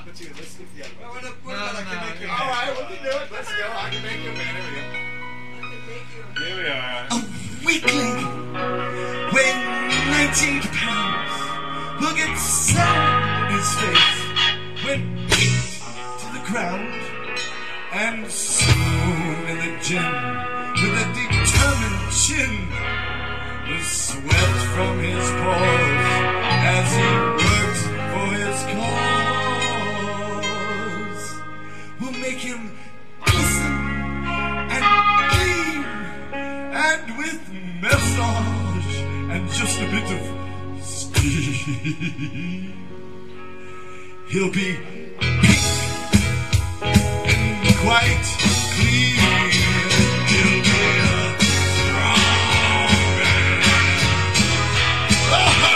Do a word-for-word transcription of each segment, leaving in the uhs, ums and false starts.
top of two. Let's skip the other one. What, what, No, about I no, can make you no. a All man? right, we can do it. Let's go. I can make you a man. Here we go. I can make you a man. Here we are. A weakling weighing nineteen pounds. Look at sand in his face. Went to the ground and soon in the gym with a determined chin was sweat from his pores as he worked for his cause. We'll make him glisten and gleam, and with massage and just a bit of steam, he'll be pink and quite clean. He'll be a strong man. Oh,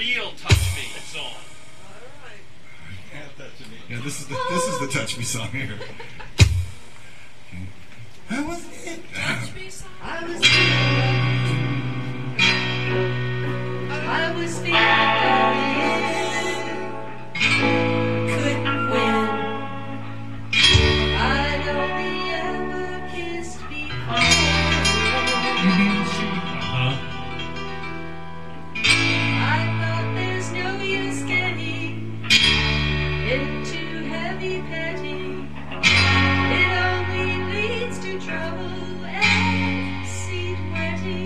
real Touch Me song. All right. Yeah, that to me. Yeah, this is the this is the Touch Me song here. I was it. Touch me, son. I was feeling, I was feeling, couldn't win. I'd only ever kissed before. Uh-huh. I thought there's no use getting into heavy petting. It only leads to trouble and seat wetting.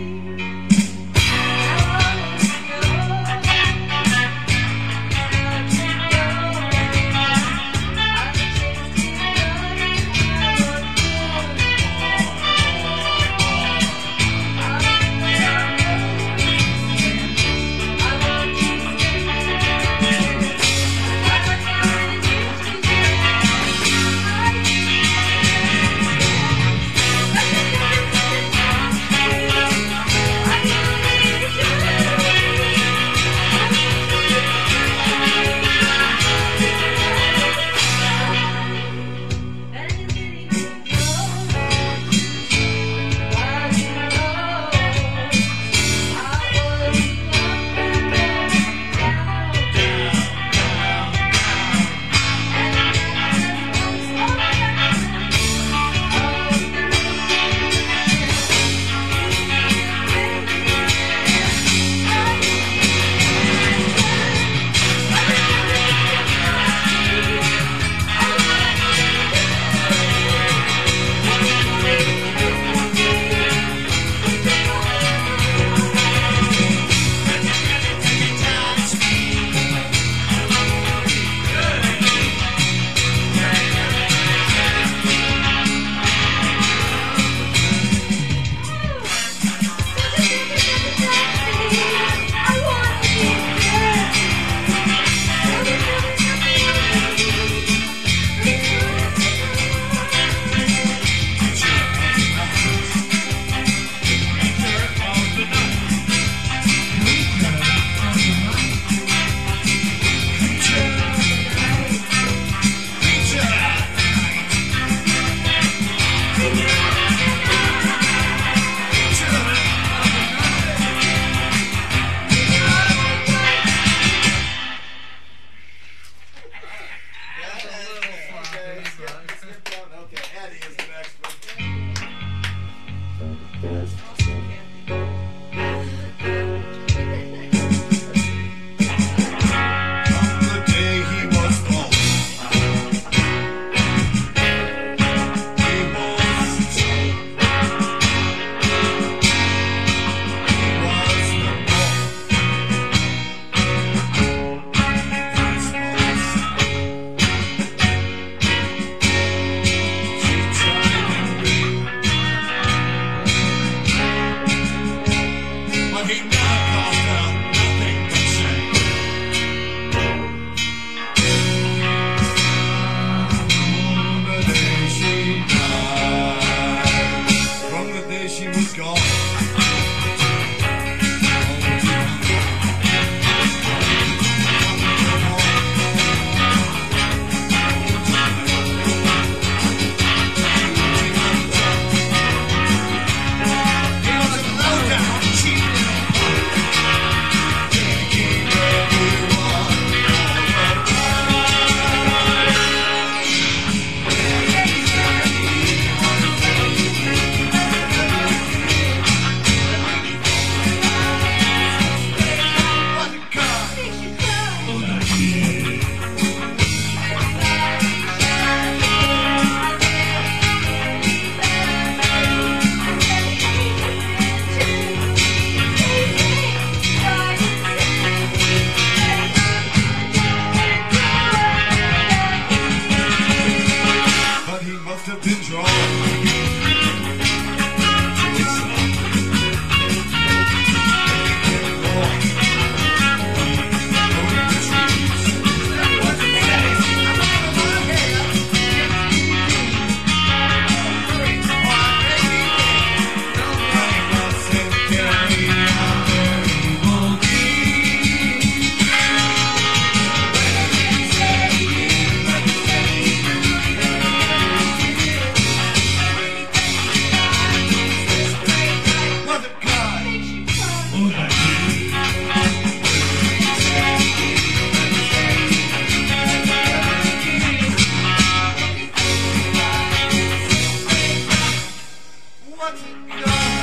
what's it gonna